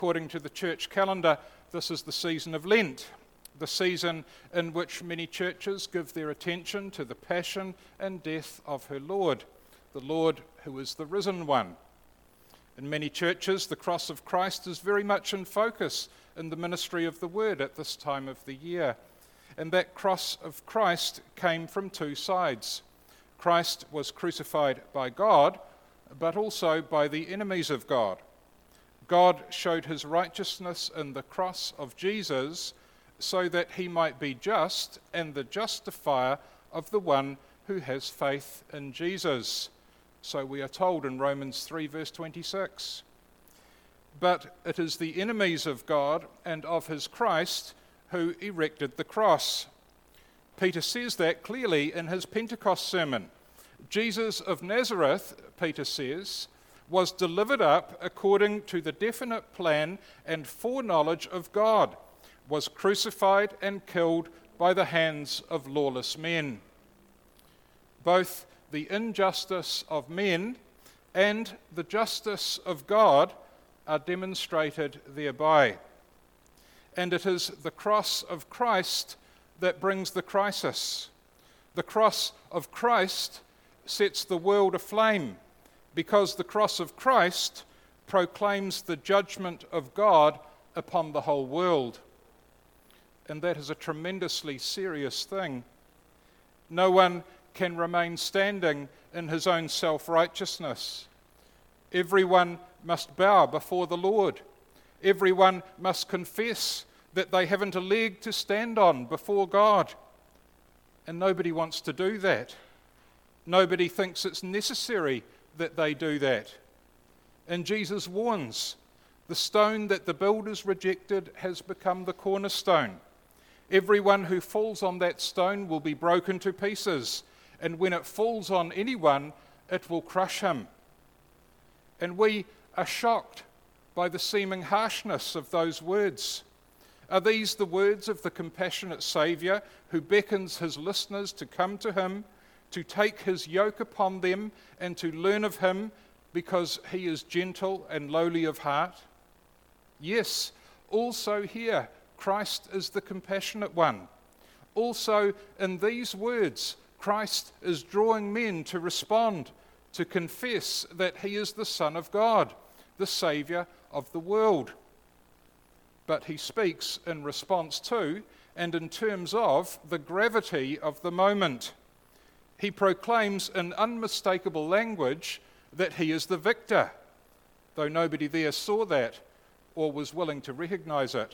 According to the church calendar, this is the season of Lent, the season in which many churches give their attention to the passion and death of her Lord, the Lord who is the risen one. In many churches, the cross of Christ is very much in focus in the ministry of the Word at this time of the year. And that cross of Christ came from two sides. Christ was crucified by God, but also by the enemies of God. God showed his righteousness in the cross of Jesus so that he might be just and the justifier of the one who has faith in Jesus. So we are told in Romans 3 verse 26. But it is the enemies of God and of his Christ who erected the cross. Peter says that clearly in his Pentecost sermon. Jesus of Nazareth, Peter says, was delivered up according to the definite plan and foreknowledge of God, was crucified and killed by the hands of lawless men. Both the injustice of men and the justice of God are demonstrated thereby. And it is the cross of Christ that brings the crisis. The cross of Christ sets the world aflame, because the cross of Christ proclaims the judgment of God upon the whole world. And that is a tremendously serious thing. No one can remain standing in his own self-righteousness. Everyone must bow before the Lord. Everyone must confess that they haven't a leg to stand on before God. And nobody wants to do that. Nobody thinks it's necessary that they do that. And Jesus warns, the stone that the builders rejected has become the cornerstone. Everyone who falls on that stone will be broken to pieces, and when it falls on anyone, it will crush him. And we are shocked by the seeming harshness of those words. Are these the words of the compassionate Saviour who beckons his listeners to come to him, to take his yoke upon them and to learn of him because he is gentle and lowly of heart? Yes, also here, Christ is the compassionate one. Also in these words, Christ is drawing men to respond, to confess that he is the Son of God, the Saviour of the world. But he speaks in response to and in terms of the gravity of the moment. He proclaims in unmistakable language that he is the victor, though nobody there saw that or was willing to recognize it.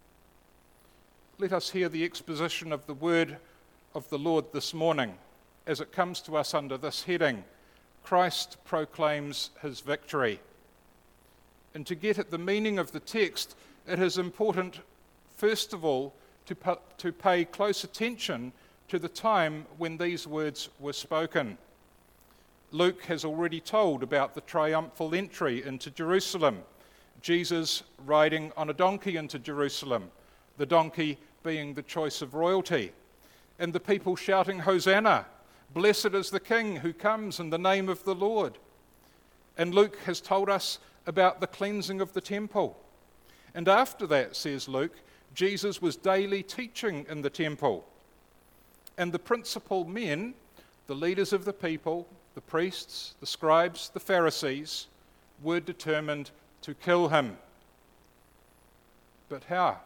Let us hear the exposition of the word of the Lord this morning as it comes to us under this heading, Christ proclaims his victory. And to get at the meaning of the text, it is important, first of all, to pay close attention to the time when these words were spoken. Luke has already told about the triumphal entry into Jerusalem, Jesus riding on a donkey into Jerusalem, the donkey being the choice of royalty, and the people shouting, "Hosanna! Blessed is the King who comes in the name of the Lord." And Luke has told us about the cleansing of the temple. And after that, says Luke, Jesus was daily teaching in the temple. And the principal men, the leaders of the people, the priests, the scribes, the Pharisees, were determined to kill him. But how?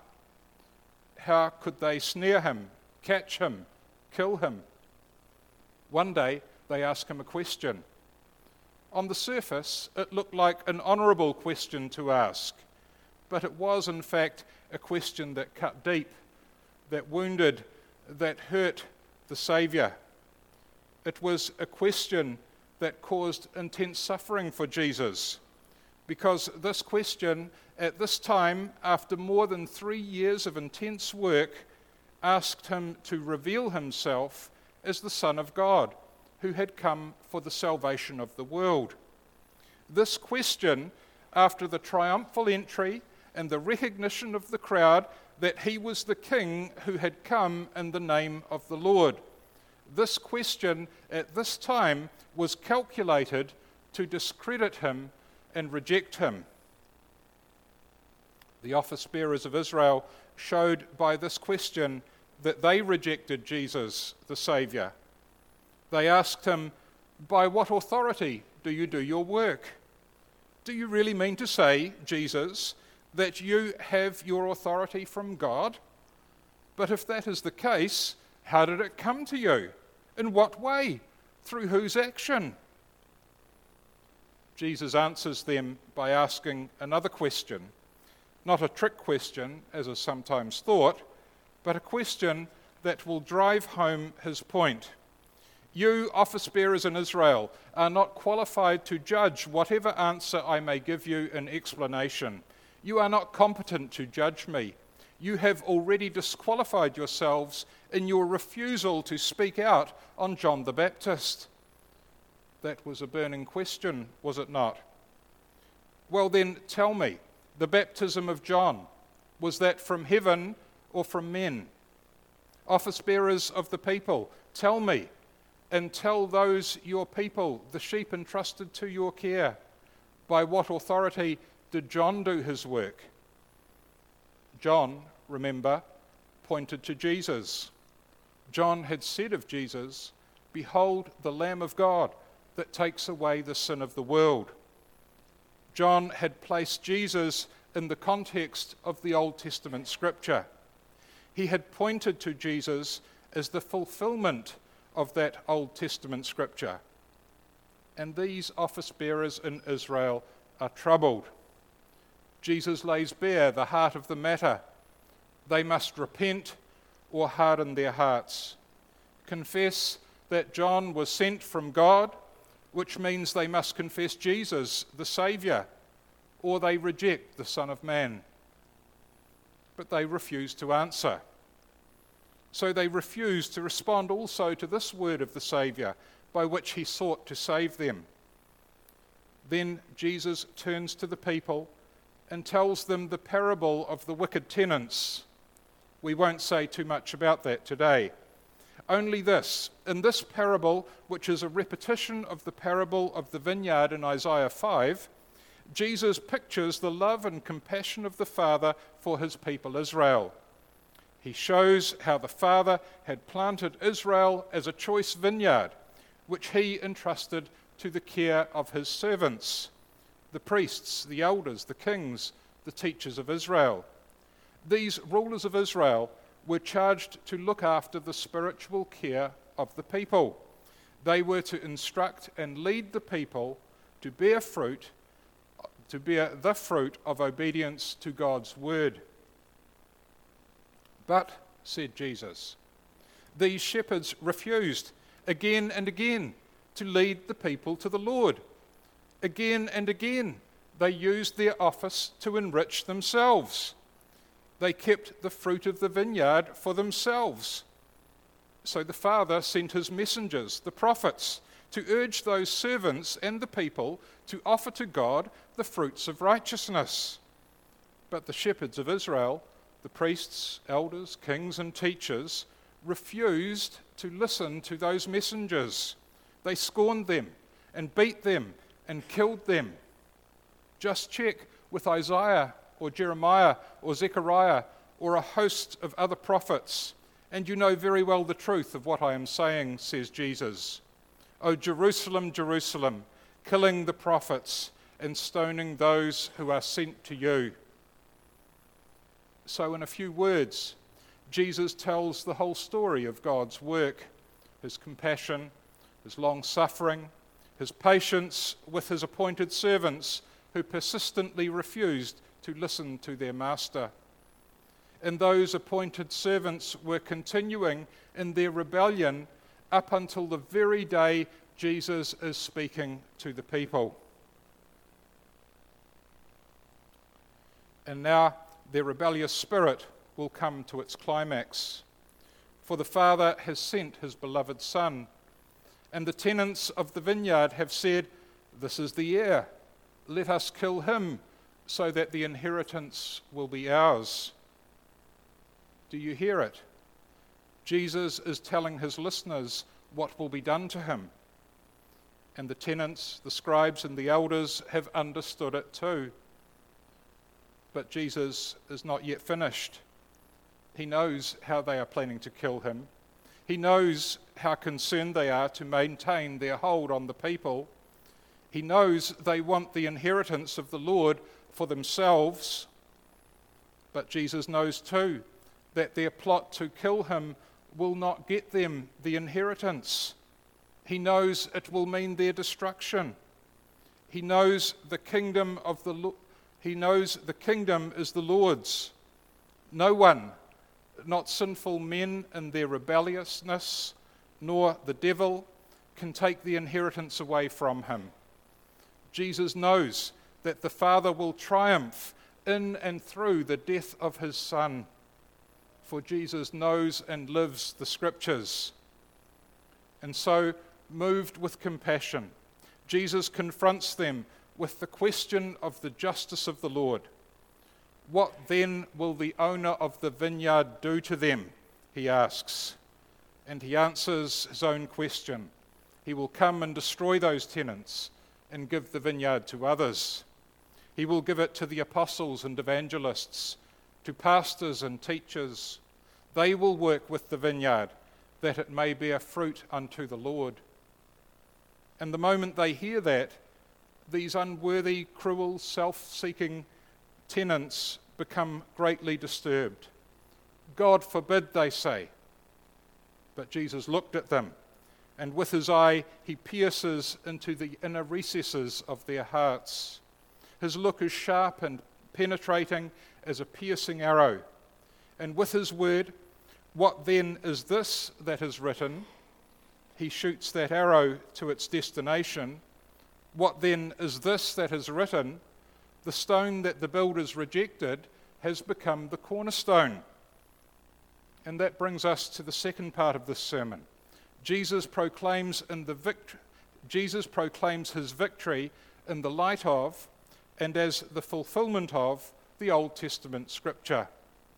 How could they snare him, catch him, kill him? One day, they ask him a question. On the surface, it looked like an honourable question to ask, but it was, in fact, a question that cut deep, that wounded, that hurt the Saviour. It was a question that caused intense suffering for Jesus, because this question, at this time, after more than 3 years of intense work, asked him to reveal himself as the Son of God, who had come for the salvation of the world. This question, after the triumphal entry and the recognition of the crowd that he was the King who had come in the name of the Lord, this question at this time was calculated to discredit him and reject him. The office bearers of Israel showed by this question that they rejected Jesus, the Saviour. They asked him, "By what authority do you do your work? Do you really mean to say, Jesus, that you have your authority from God? But if that is the case, how did it come to you? In what way? Through whose action?" Jesus answers them by asking another question, not a trick question, as is sometimes thought, but a question that will drive home his point. You, office bearers in Israel, are not qualified to judge whatever answer I may give you in explanation. You are not competent to judge me. You have already disqualified yourselves in your refusal to speak out on John the Baptist. That was a burning question, was it not? Well then, tell me, the baptism of John, was that from heaven or from men? Office bearers of the people, tell me, and tell those your people, the sheep entrusted to your care, by what authority did John do his work? John, remember, pointed to Jesus. John had said of Jesus, "Behold the Lamb of God that takes away the sin of the world." John had placed Jesus in the context of the Old Testament scripture. He had pointed to Jesus as the fulfillment of that Old Testament scripture. And these office bearers in Israel are troubled. Jesus lays bare the heart of the matter. They must repent or harden their hearts. Confess that John was sent from God, which means they must confess Jesus, the Saviour, or they reject the Son of Man. But they refuse to answer. So they refuse to respond also to this word of the Saviour, by which he sought to save them. Then Jesus turns to the people and tells them the parable of the wicked tenants. We won't say too much about that today. Only this, in this parable, which is a repetition of the parable of the vineyard in Isaiah 5, Jesus pictures the love and compassion of the Father for his people Israel. He shows how the Father had planted Israel as a choice vineyard, which he entrusted to the care of his servants, the priests, the elders, the kings, the teachers of Israel. These rulers of Israel were charged to look after the spiritual care of the people. They were to instruct and lead the people to bear the fruit of obedience to God's word. But, said Jesus, these shepherds refused again and again to lead the people to the Lord. Again and again they used their office to enrich themselves. They kept the fruit of the vineyard for themselves. So the Father sent his messengers, the prophets, to urge those servants and the people to offer to God the fruits of righteousness. But the shepherds of Israel, the priests, elders, kings, and teachers, refused to listen to those messengers. They scorned them and beat them and killed them. Just check with Isaiah or Jeremiah or Zechariah or a host of other prophets, and you know very well the truth of what I am saying, says Jesus. O Jerusalem, Jerusalem, killing the prophets and stoning those who are sent to you. So in a few words, Jesus tells the whole story of God's work, his compassion, his long-suffering, his patience with his appointed servants who persistently refused to listen to their master. And those appointed servants were continuing in their rebellion up until the very day Jesus is speaking to the people. And now their rebellious spirit will come to its climax. For the Father has sent his beloved Son, and the tenants of the vineyard have said, "This is the heir. Let us kill him, so that the inheritance will be ours." Do you hear it? Jesus is telling his listeners what will be done to him. And the tenants, the scribes, and the elders have understood it too. But Jesus is not yet finished. He knows how they are planning to kill him. He knows how concerned they are to maintain their hold on the people. He knows they want the inheritance of the Lord for themselves. But Jesus knows too that their plot to kill him will not get them the inheritance. He knows it will mean their destruction. He knows the kingdom is the Lord's. No one, not sinful men in their rebelliousness, nor the devil, can take the inheritance away from him. Jesus knows that the Father will triumph in and through the death of his Son, for Jesus knows and lives the Scriptures. And so, moved with compassion, Jesus confronts them with the question of the justice of the Lord. What then will the owner of the vineyard do to them? He asks. And he answers his own question. He will come and destroy those tenants and give the vineyard to others. He will give it to the apostles and evangelists, to pastors and teachers. They will work with the vineyard, that it may bear fruit unto the Lord. And the moment they hear that, these unworthy, cruel, self-seeking tenants become greatly disturbed. God forbid, they say. But Jesus looked at them, and with his eye he pierces into the inner recesses of their hearts. His look is sharp and penetrating as a piercing arrow. And with his word, what then is this that is written? He shoots that arrow to its destination. What then is this that is written? The stone that the builders rejected has become the cornerstone. And that brings us to the second part of this sermon. Jesus proclaims his victory in the light of and as the fulfillment of the Old Testament scripture.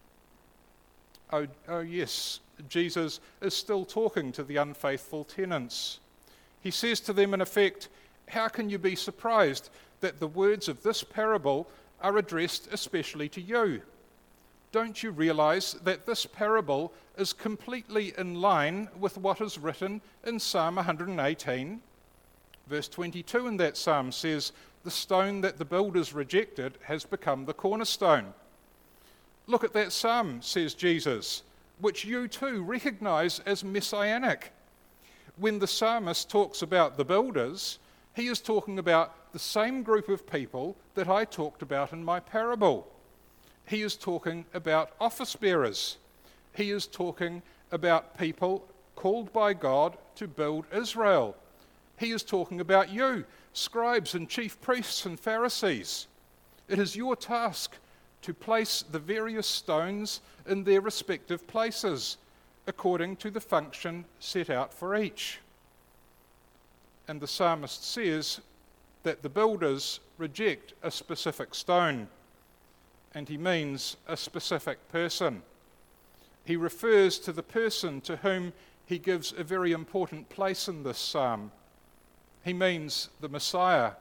Oh yes, Jesus is still talking to the unfaithful tenants. He says to them in effect, how can you be surprised that the words of this parable are addressed especially to you? Don't you realize that this parable is completely in line with what is written in Psalm 118? Verse 22 in that psalm says, the stone that the builders rejected has become the cornerstone. Look at that psalm, says Jesus, which you too recognize as messianic. When the psalmist talks about the builders, he is talking about the same group of people that I talked about in my parable. He is talking about office bearers. He is talking about people called by God to build Israel. He is talking about you, scribes and chief priests and Pharisees. It is your task to place the various stones in their respective places, according to the function set out for each. And the psalmist says that the builders reject a specific stone, and he means a specific person. He refers to the person to whom he gives a very important place in this psalm. He means the Messiah.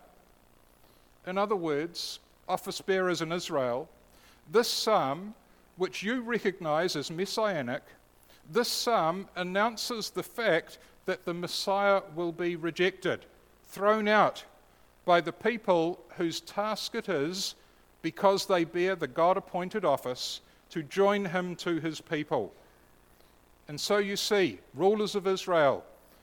In other words, office bearers in Israel, this psalm, which you recognize as messianic, this psalm announces the fact that the Messiah will be rejected, thrown out by the people whose task it is, because they bear the God-appointed office, to join him to his people. And so you see, rulers of Israel,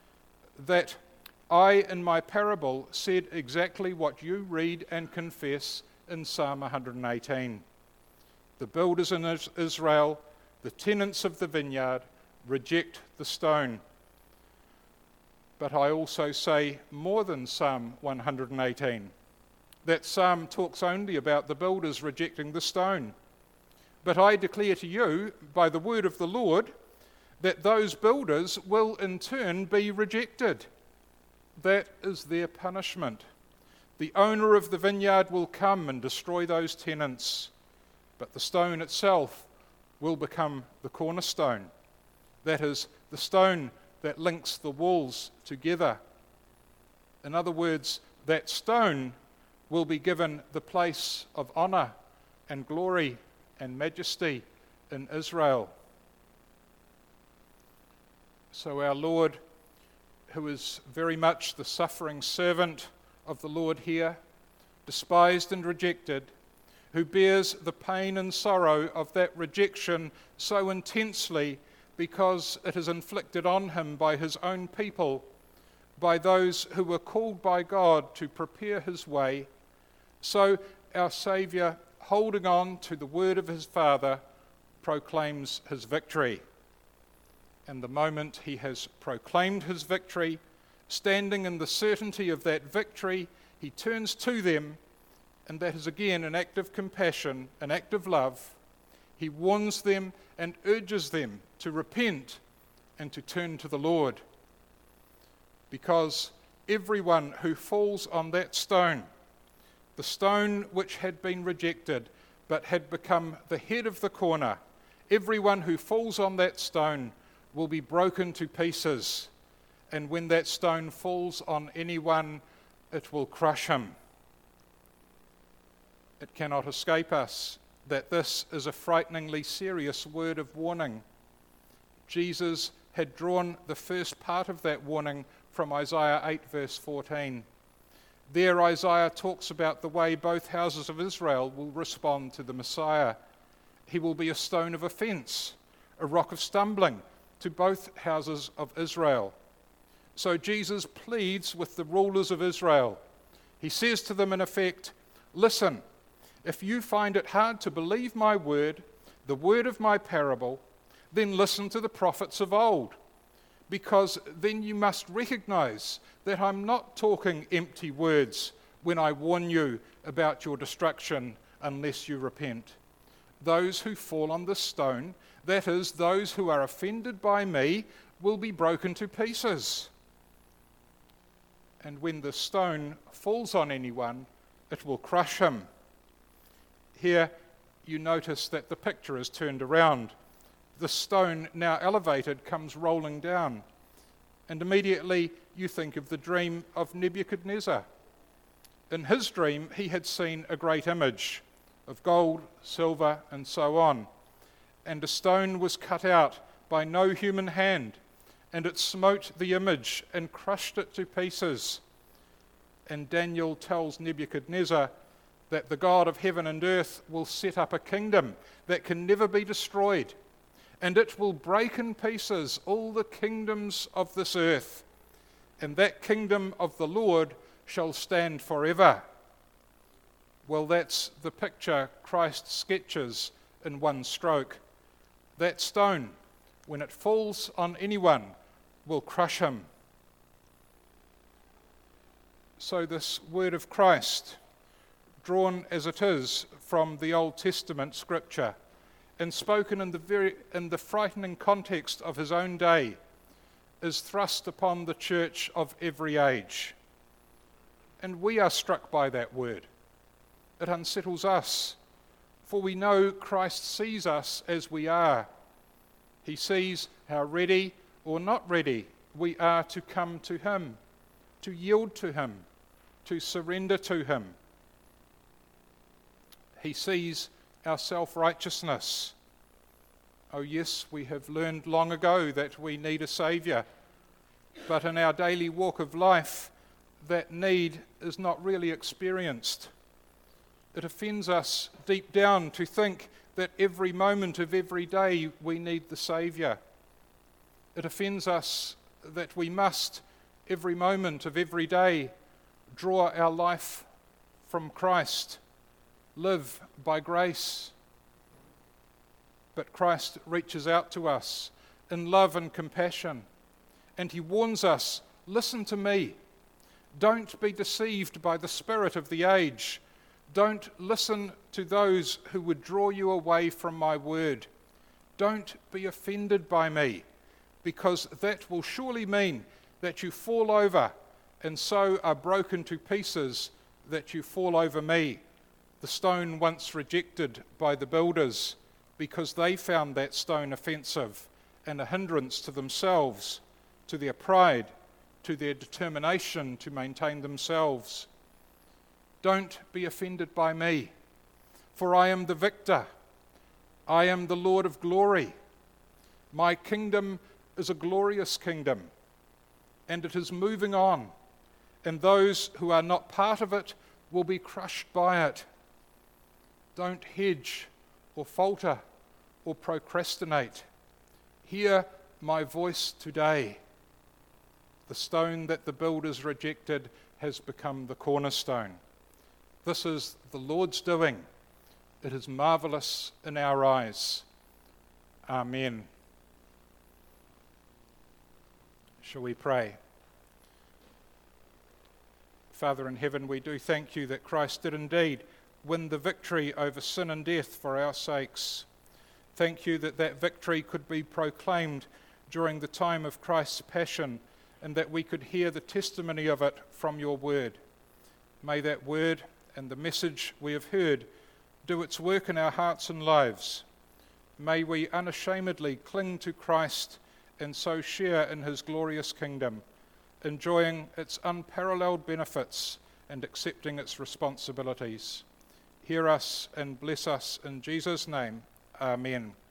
that I in my parable said exactly what you read and confess in Psalm 118. The builders in Israel, the tenants of the vineyard, reject the stone. But I also say more than Psalm 118. That psalm talks only about the builders rejecting the stone. But I declare to you, by the word of the Lord, that those builders will in turn be rejected. That is their punishment. The owner of the vineyard will come and destroy those tenants, but the stone itself will become the cornerstone. That is, the stone that links the walls together. In other words, that stone will be given the place of honor and glory and majesty in Israel. So our Lord, who is very much the suffering servant of the Lord here, despised and rejected, who bears the pain and sorrow of that rejection so intensely because it is inflicted on him by his own people, by those who were called by God to prepare his way. So our Saviour, holding on to the word of his Father, proclaims his victory. And the moment he has proclaimed his victory, standing in the certainty of that victory, he turns to them, and that is again an act of compassion, an act of love. He warns them and urges them to repent and to turn to the Lord. Because everyone who falls on that stone, the stone which had been rejected but had become the head of the corner, everyone who falls on that stone will be broken to pieces. And when that stone falls on anyone, it will crush him. It cannot escape us that this is a frighteningly serious word of warning. Jesus had drawn the first part of that warning from Isaiah 8 verse 14. There Isaiah talks about the way both houses of Israel will respond to the Messiah. He will be a stone of offense, a rock of stumbling to both houses of Israel. So Jesus pleads with the rulers of Israel. He says to them in effect, listen, if you find it hard to believe my word, the word of my parable, then listen to the prophets of old, because then you must recognize that I'm not talking empty words when I warn you about your destruction unless you repent. Those who fall on this stone, that is, those who are offended by me, will be broken to pieces. And when the stone falls on anyone, it will crush him. Here you notice that the picture is turned around. The stone, now elevated, comes rolling down. And immediately you think of the dream of Nebuchadnezzar. In his dream, he had seen a great image of gold, silver, and so on. And a stone was cut out by no human hand, and it smote the image and crushed it to pieces. And Daniel tells Nebuchadnezzar that the God of heaven and earth will set up a kingdom that can never be destroyed, and it will break in pieces all the kingdoms of this earth, and that kingdom of the Lord shall stand forever. Well, that's the picture Christ sketches in one stroke. That stone, when it falls on anyone, will crush him. So this word of Christ, drawn as it is from the Old Testament scripture and spoken in the frightening context of his own day, is thrust upon the church of every age. And we are struck by that word. It unsettles us, for we know Christ sees us as we are. He sees how ready or not ready we are to come to him, to yield to him, to surrender to him. He sees our self-righteousness. Oh yes, we have learned long ago that we need a Saviour, but in our daily walk of life, that need is not really experienced. It offends us deep down to think that every moment of every day we need the Saviour. It offends us that we must, every moment of every day, draw our life from Christ, live by grace. But Christ reaches out to us in love and compassion, and he warns us, listen to me. Don't be deceived by the spirit of the age. Don't listen to those who would draw you away from my word. Don't be offended by me, because that will surely mean that you fall over and so are broken to pieces, that you fall over me, the stone once rejected by the builders, because they found that stone offensive and a hindrance to themselves, to their pride, to their determination to maintain themselves. Don't be offended by me, For I am the victor. I am the Lord of glory. My kingdom is a glorious kingdom, and it is moving on, and those who are not part of it will be crushed by it. Don't hedge or falter or procrastinate. Hear my voice today. The stone that the builders rejected has become the cornerstone. This is the Lord's doing. It is marvelous in our eyes. Amen. Shall we pray? Father in heaven, we do thank you that Christ did indeed win the victory over sin and death for our sakes. Thank you that that victory could be proclaimed during the time of Christ's passion, and that we could hear the testimony of it from your word. May that word and the message we have heard do its work in our hearts and lives. May we unashamedly cling to Christ and so share in his glorious kingdom, enjoying its unparalleled benefits and accepting its responsibilities. Hear us and bless us in Jesus' name. Amen.